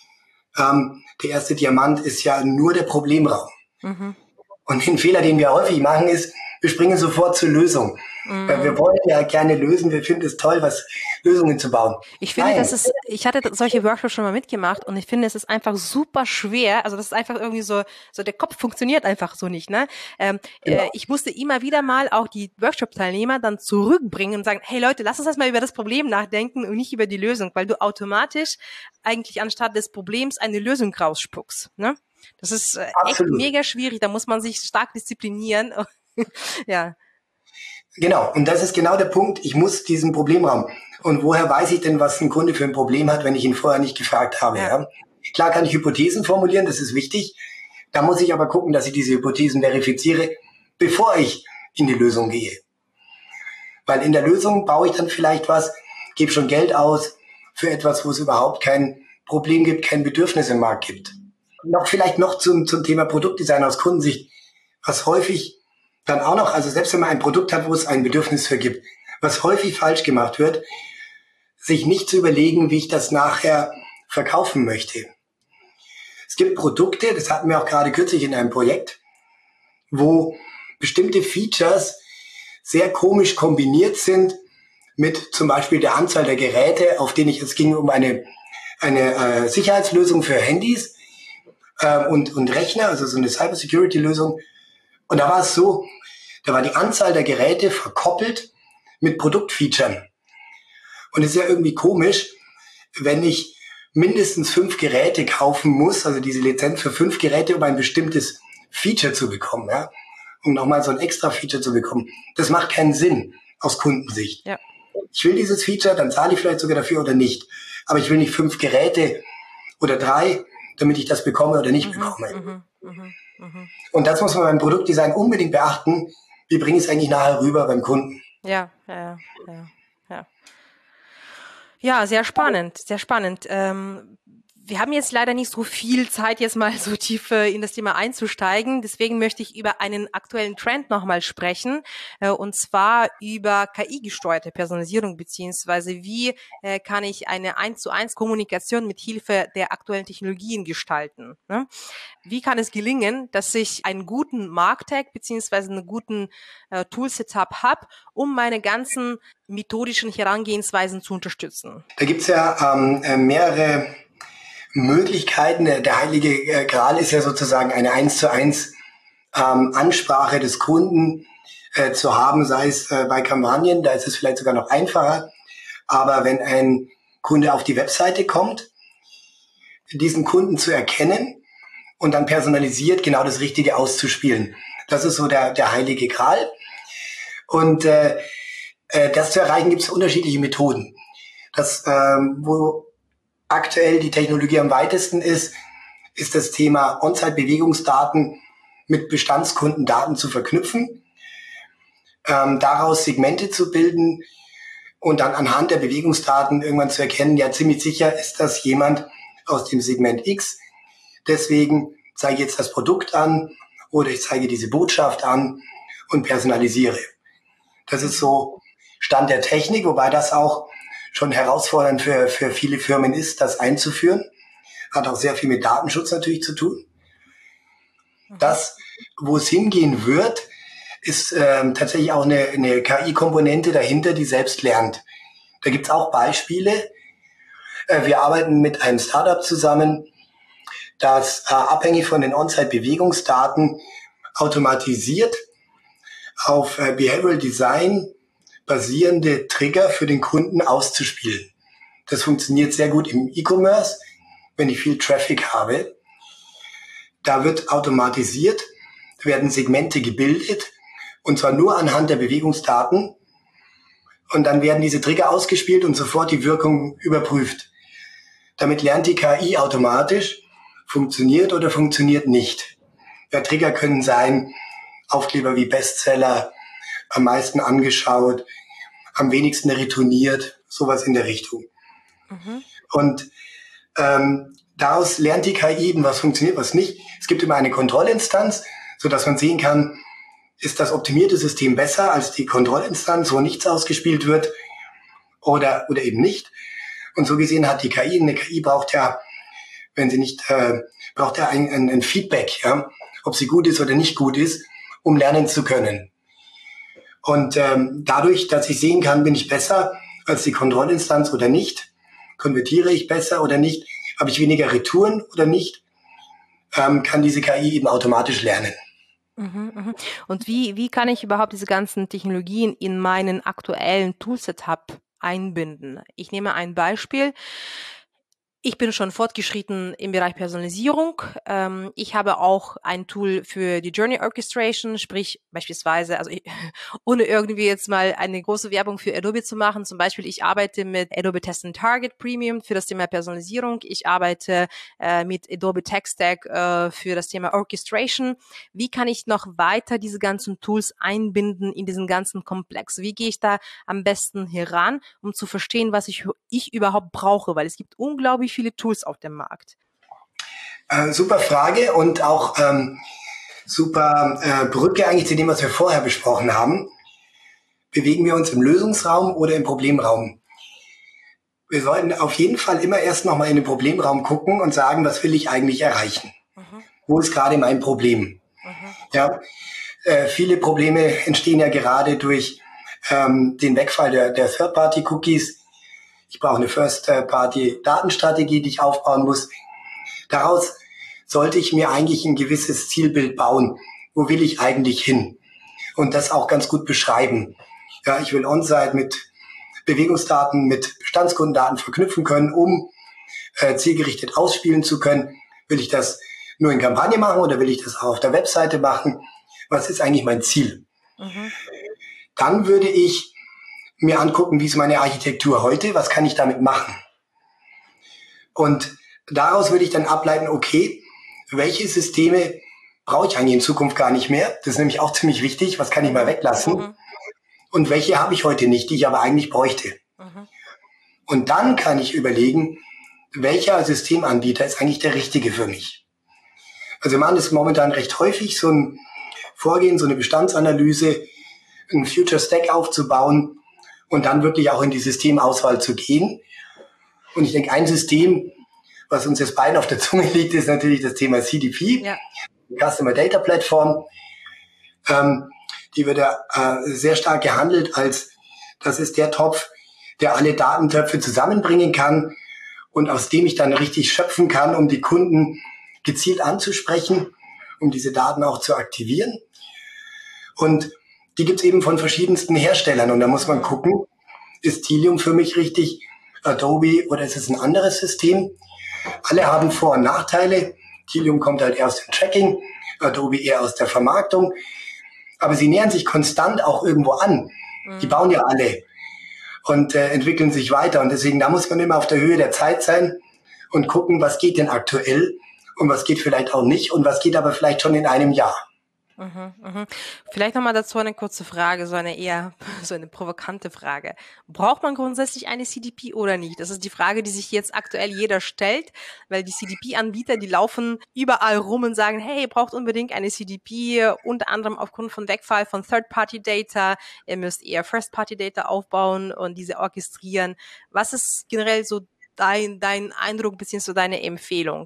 Ähm, der erste Diamant ist ja nur der Problemraum. Mhm. Und den Fehler, den wir häufig machen, ist, wir springen sofort zur Lösung. Mhm. Weil wir wollen ja gerne lösen, wir finden es toll, was Lösungen zu bauen. Ich finde, das ist, ich hatte solche Workshops schon mal mitgemacht und ich finde, es ist einfach super schwer. Also das ist einfach irgendwie so, so der Kopf funktioniert einfach so nicht, ne? Ähm, genau. äh, ich musste immer wieder mal auch die Workshop-Teilnehmer dann zurückbringen und sagen, hey Leute, lass uns erstmal über das Problem nachdenken und nicht über die Lösung, weil du automatisch eigentlich anstatt des Problems eine Lösung rausspuckst, ne? Das ist äh, echt mega schwierig, da muss man sich stark disziplinieren. Ja. Genau, und das ist genau der Punkt, ich muss diesen Problemraum. Und woher weiß ich denn, was ein Kunde für ein Problem hat, wenn ich ihn vorher nicht gefragt habe? Ja. Ja? Klar kann ich Hypothesen formulieren, das ist wichtig. Da muss ich aber gucken, dass ich diese Hypothesen verifiziere, bevor ich in die Lösung gehe. Weil in der Lösung baue ich dann vielleicht was, gebe schon Geld aus für etwas, wo es überhaupt kein Problem gibt, kein Bedürfnis im Markt gibt. Noch vielleicht noch zum, zum Thema Produktdesign aus Kundensicht, was häufig dann auch noch, also selbst wenn man ein Produkt hat, wo es ein Bedürfnis für gibt, was häufig falsch gemacht wird, sich nicht zu überlegen, wie ich das nachher verkaufen möchte. Es gibt Produkte, das hatten wir auch gerade kürzlich in einem Projekt, wo bestimmte Features sehr komisch kombiniert sind mit zum Beispiel der Anzahl der Geräte, auf denen ich, es ging um eine, eine äh, Sicherheitslösung für Handys äh, und, und Rechner, also so eine Cybersecurity-Lösung. Und da war es so, da war die Anzahl der Geräte verkoppelt mit Produktfeatures. Und es ist ja irgendwie komisch, wenn ich mindestens fünf Geräte kaufen muss, also diese Lizenz für fünf Geräte, um ein bestimmtes Feature zu bekommen, ja, um nochmal so ein extra Feature zu bekommen. Das macht keinen Sinn aus Kundensicht. Ja. Ich will dieses Feature, dann zahle ich vielleicht sogar dafür oder nicht. Aber ich will nicht fünf Geräte oder drei, damit ich das bekomme oder nicht mhm, bekomme. Mhm, mh, mh. Und das muss man beim Produktdesign unbedingt beachten. Wie bringe ich es eigentlich nachher rüber beim Kunden? Ja, ja, ja, ja. Ja, sehr spannend, sehr spannend. Ähm, wir haben jetzt leider nicht so viel Zeit, jetzt mal so tief äh, in das Thema einzusteigen. Deswegen möchte ich über einen aktuellen Trend nochmal sprechen, äh, und zwar über K I-gesteuerte Personalisierung, beziehungsweise wie äh, kann ich eine eins zu eins Kommunikation mit Hilfe der aktuellen Technologien gestalten. Ne? Wie kann es gelingen, dass ich einen guten Marktag beziehungsweise einen guten äh, Tool-Setup habe, um meine ganzen methodischen Herangehensweisen zu unterstützen? Da gibt's ja ähm, mehrere Möglichkeiten. Der heilige Gral ist ja sozusagen eine eins zu eins ähm, Ansprache des Kunden äh, zu haben, sei es äh, bei Kampagnen, da ist es vielleicht sogar noch einfacher. Aber wenn ein Kunde auf die Webseite kommt, diesen Kunden zu erkennen und dann personalisiert genau das Richtige auszuspielen. Das ist so der, der heilige Gral. Und äh, äh, das zu erreichen, gibt es unterschiedliche Methoden. Das, ähm, wo aktuell die Technologie am weitesten ist, ist das Thema On-Site-Bewegungsdaten mit Bestandskundendaten zu verknüpfen, ähm, daraus Segmente zu bilden und dann anhand der Bewegungsdaten irgendwann zu erkennen, ja, ziemlich sicher ist das jemand aus dem Segment X. Deswegen zeige ich jetzt das Produkt an oder ich zeige diese Botschaft an und personalisiere. Das ist so Stand der Technik, wobei das auch schon herausfordernd für, für viele Firmen ist, das einzuführen. Hat auch sehr viel mit Datenschutz natürlich zu tun. Das, wo es hingehen wird, ist ähm, tatsächlich auch eine, eine K I-Komponente dahinter, die selbst lernt. Da gibt's auch Beispiele. Äh, wir arbeiten mit einem Startup zusammen, das äh, abhängig von den On-Site-Bewegungsdaten automatisiert auf äh, Behavioral Design basierende Trigger für den Kunden auszuspielen. Das funktioniert sehr gut im E-Commerce, wenn ich viel Traffic habe. Da wird automatisiert, werden Segmente gebildet, und zwar nur anhand der Bewegungsdaten. Und dann werden diese Trigger ausgespielt und sofort die Wirkung überprüft. Damit lernt die K I automatisch, funktioniert oder funktioniert nicht. Ja, Trigger können sein, Aufkleber wie Bestseller, am meisten angeschaut, am wenigsten retourniert, sowas in der Richtung. Mhm. Und ähm, daraus lernt die K I eben, was funktioniert, was nicht. Es gibt immer eine Kontrollinstanz, sodass man sehen kann, ist das optimierte System besser als die Kontrollinstanz, wo nichts ausgespielt wird oder oder eben nicht. Und so gesehen hat die K I, eine K I braucht ja, wenn sie nicht, äh, braucht ja ein, ein, ein Feedback, ja, ob sie gut ist oder nicht gut ist, um lernen zu können. Und ähm, dadurch, dass ich sehen kann, bin ich besser als die Kontrollinstanz oder nicht, konvertiere ich besser oder nicht, habe ich weniger Retouren oder nicht, ähm, kann diese K I eben automatisch lernen. Und wie, wie kann ich überhaupt diese ganzen Technologien in meinen aktuellen Toolsetup einbinden? Ich nehme ein Beispiel. Ich bin schon fortgeschritten im Bereich Personalisierung. Ähm, ich habe auch ein Tool für die Journey Orchestration, sprich beispielsweise, also ich, ohne irgendwie jetzt mal eine große Werbung für Adobe zu machen, zum Beispiel ich arbeite mit Adobe Test and Target Premium für das Thema Personalisierung. Ich arbeite äh, mit Adobe Tech Stack äh, für das Thema Orchestration. Wie kann ich noch weiter diese ganzen Tools einbinden in diesen ganzen Komplex? Wie gehe ich da am besten heran, um zu verstehen, was ich, ich überhaupt brauche? Weil es gibt unglaublich viele Tools auf dem Markt. Äh, super Frage und auch ähm, super äh, Brücke eigentlich zu dem, was wir vorher besprochen haben. Bewegen wir uns im Lösungsraum oder im Problemraum? Wir sollten auf jeden Fall immer erst nochmal in den Problemraum gucken und sagen, was will ich eigentlich erreichen? Mhm. Wo ist gerade mein Problem? Mhm. Ja, äh, viele Probleme entstehen ja gerade durch ähm, den Wegfall der, der Third-Party-Cookies. Ich brauche eine First-Party-Datenstrategie, die ich aufbauen muss. Daraus sollte ich mir eigentlich ein gewisses Zielbild bauen. Wo will ich eigentlich hin? Und das auch ganz gut beschreiben. Ja, ich will On-Site mit Bewegungsdaten, mit Bestandskundendaten verknüpfen können, um äh, zielgerichtet ausspielen zu können. Will ich das nur in Kampagne machen oder will ich das auch auf der Webseite machen? Was ist eigentlich mein Ziel? Mhm. Dann würde ich mir angucken, wie ist meine Architektur heute, was kann ich damit machen? Und daraus würde ich dann ableiten, okay, welche Systeme brauche ich eigentlich in Zukunft gar nicht mehr? Das ist nämlich auch ziemlich wichtig, was kann ich mal weglassen? Mhm. Und welche habe ich heute nicht, die ich aber eigentlich bräuchte? Mhm. Und dann kann ich überlegen, welcher Systemanbieter ist eigentlich der richtige für mich? Also wir machen das momentan recht häufig, so ein Vorgehen, so eine Bestandsanalyse, einen Future Stack aufzubauen, und dann wirklich auch in die Systemauswahl zu gehen. Und ich denke, ein System, was uns jetzt beiden auf der Zunge liegt, ist natürlich das Thema C D P, ja. Customer Data Platform. Ähm, die wird ja äh, sehr stark gehandelt als, das ist der Topf, der alle Datentöpfe zusammenbringen kann und aus dem ich dann richtig schöpfen kann, um die Kunden gezielt anzusprechen, um diese Daten auch zu aktivieren. Und die gibt's eben von verschiedensten Herstellern und da muss man gucken, ist Tilium für mich richtig, Adobe oder ist es ein anderes System? Alle haben Vor- und Nachteile. Tilium kommt halt eher aus dem Tracking, Adobe eher aus der Vermarktung. Aber sie nähern sich konstant auch irgendwo an. Mhm. Die bauen ja alle und äh, entwickeln sich weiter. Und deswegen, da muss man immer auf der Höhe der Zeit sein und gucken, was geht denn aktuell und was geht vielleicht auch nicht und was geht aber vielleicht schon in einem Jahr. Mhm, mhm. Vielleicht nochmal dazu eine kurze Frage, so eine eher so eine provokante Frage. Braucht man grundsätzlich eine C D P oder nicht? Das ist die Frage, die sich jetzt aktuell jeder stellt, weil die C D P-Anbieter, die laufen überall rum und sagen, hey, ihr braucht unbedingt eine C D P, unter anderem aufgrund von Wegfall von Third-Party-Data. Ihr müsst eher First-Party-Data aufbauen und diese orchestrieren. Was ist generell so dein, dein Eindruck bzw. deine Empfehlung?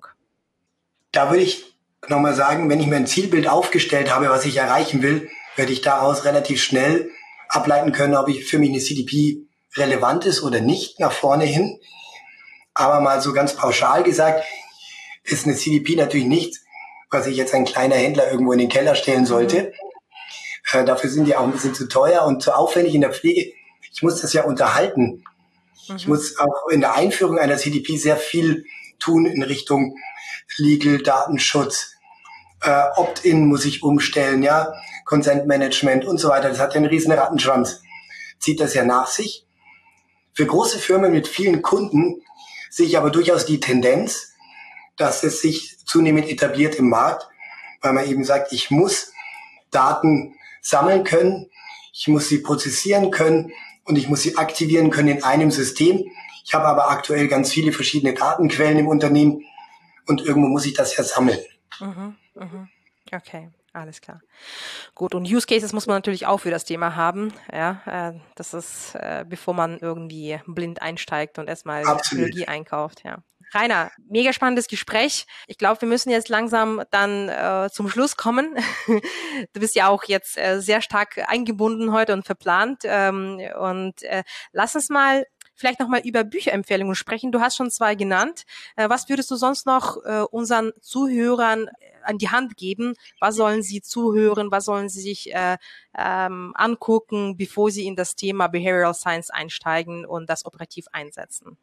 Da würde ich nochmal sagen, wenn ich mir ein Zielbild aufgestellt habe, was ich erreichen will, werde ich daraus relativ schnell ableiten können, ob ich für mich eine C D P relevant ist oder nicht nach vorne hin. Aber mal so ganz pauschal gesagt, ist eine C D P natürlich nichts, was ich jetzt ein kleiner Händler irgendwo in den Keller stellen sollte. Mhm. Äh, dafür sind die auch ein bisschen zu teuer und zu aufwendig in der Pflege. Ich muss das ja unterhalten. Mhm. Ich muss auch in der Einführung einer C D P sehr viel tun in Richtung Legal, Datenschutz, äh, Opt-in muss ich umstellen, ja, Consent-Management und so weiter. Das hat ja einen riesen Rattenschwanz. Zieht das ja nach sich. Für große Firmen mit vielen Kunden sehe ich aber durchaus die Tendenz, dass es sich zunehmend etabliert im Markt, weil man eben sagt, ich muss Daten sammeln können, ich muss sie prozessieren können und ich muss sie aktivieren können in einem System. Ich habe aber aktuell ganz viele verschiedene Datenquellen im Unternehmen und irgendwo muss ich das ja sammeln. Mhm, mhm. Okay, alles klar. Gut, und Use Cases muss man natürlich auch für das Thema haben. Ja, äh, das ist, äh, bevor man irgendwie blind einsteigt und erstmal Technologie einkauft. Ja. Rainer, mega spannendes Gespräch. Ich glaube, wir müssen jetzt langsam dann äh, zum Schluss kommen. Du bist ja auch jetzt äh, sehr stark eingebunden heute und verplant. Ähm, und äh, lass uns mal vielleicht nochmal über Bücherempfehlungen sprechen. Du hast schon zwei genannt. Äh, was würdest du sonst noch äh, unseren Zuhörern an die Hand geben? Was sollen sie zuhören? Was sollen sie sich äh, ähm, angucken, bevor sie in das Thema Behavioral Science einsteigen und das operativ einsetzen?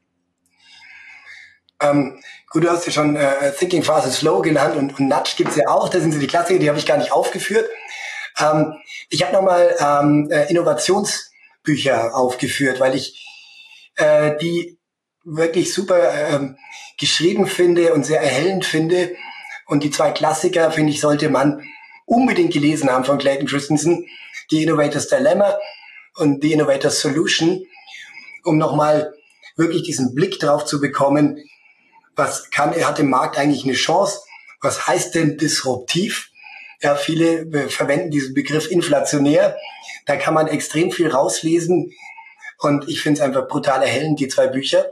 Ähm, gut, du hast ja schon äh, Thinking Fast and Slow genannt und, und Nudge gibt's ja auch. Das sind so die Klassiker, die habe ich gar nicht aufgeführt. Ähm, ich habe nochmal ähm, äh, Innovationsbücher aufgeführt, weil ich äh, die wirklich super ähm, geschrieben finde und sehr erhellend finde. Und die zwei Klassiker, finde ich, sollte man unbedingt gelesen haben von Clayton Christensen. The Innovator's Dilemma und The Innovator's Solution, um nochmal wirklich diesen Blick drauf zu bekommen, was kann, hat im Markt eigentlich eine Chance? Was heißt denn disruptiv? Ja, viele verwenden diesen Begriff inflationär. Da kann man extrem viel rauslesen. Und ich finde es einfach brutal erhellend, die zwei Bücher.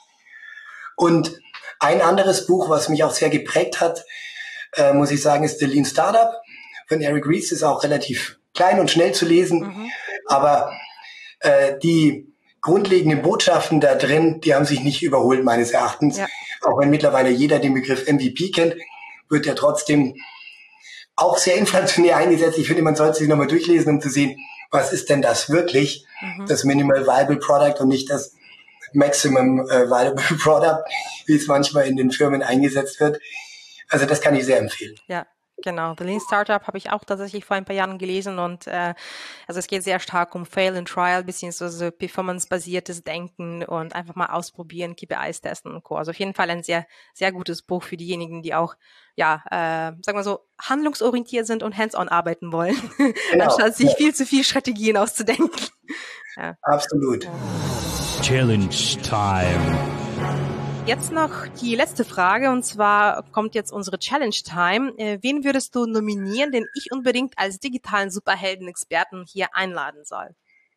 Und ein anderes Buch, was mich auch sehr geprägt hat, äh, muss ich sagen, ist The Lean Startup von Eric Ries. Ist auch relativ klein und schnell zu lesen. Mhm. Aber äh, die grundlegenden Botschaften da drin, die haben sich nicht überholt, meines Erachtens. Ja. Auch wenn mittlerweile jeder den Begriff M V P kennt, wird er trotzdem auch sehr inflationär eingesetzt. Ich finde, man sollte sich nochmal durchlesen, um zu sehen, was ist denn das wirklich, mhm. das Minimal Viable Product und nicht das Maximum äh, Viable Product, wie es manchmal in den Firmen eingesetzt wird. Also das kann ich sehr empfehlen. Ja. Genau, The Lean Startup habe ich auch tatsächlich vor ein paar Jahren gelesen und äh, also es geht sehr stark um Fail and Trial beziehungsweise performance-basiertes Denken und einfach mal ausprobieren, K P Is testen und Co. Also auf jeden Fall ein sehr, sehr gutes Buch für diejenigen, die auch, ja, äh, sagen wir so, handlungsorientiert sind und hands-on arbeiten wollen, genau. Anstatt sich ja. viel zu viel Strategien auszudenken. Ja. Absolut. Ja. Challenge Time. Jetzt noch die letzte Frage, und zwar kommt jetzt unsere Challenge Time. Äh, wen würdest du nominieren, den ich unbedingt als digitalen Superhelden-Experten hier einladen soll?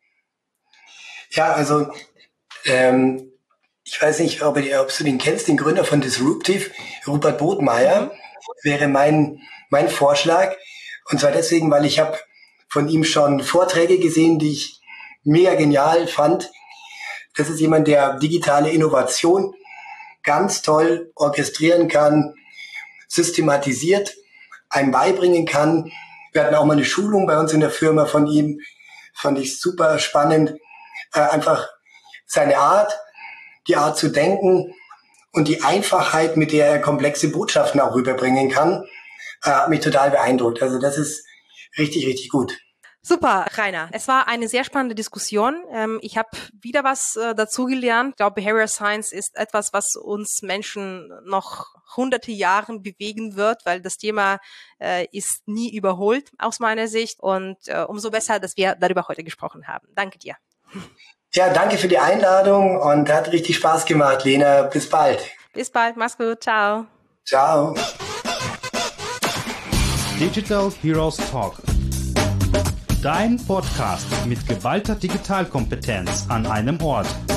Ja, also ähm, ich weiß nicht, ob, ob du den kennst, den Gründer von Disruptive, Rupert Bodmeier, mhm. wäre mein, mein Vorschlag. Und zwar deswegen, weil ich habe von ihm schon Vorträge gesehen, die ich mega genial fand. Das ist jemand, der digitale Innovation ganz toll orchestrieren kann, systematisiert einem beibringen kann. Wir hatten auch mal eine Schulung bei uns in der Firma von ihm, fand ich super spannend. Äh, einfach seine Art, die Art zu denken und die Einfachheit, mit der er komplexe Botschaften auch rüberbringen kann, äh, hat mich total beeindruckt. Also das ist richtig, richtig gut. Super, Rainer. Es war eine sehr spannende Diskussion. Ähm, ich habe wieder was äh, dazugelernt. Ich glaube, Behavioral Science ist etwas, was uns Menschen noch hunderte Jahre bewegen wird, weil das Thema äh, ist nie überholt aus meiner Sicht. Und äh, umso besser, dass wir darüber heute gesprochen haben. Danke dir. Ja, danke für die Einladung und hat richtig Spaß gemacht, Lena. Bis bald. Bis bald. Mach's gut. Ciao. Ciao. Digital Heroes Talk. Dein Podcast mit geballter Digitalkompetenz an einem Ort.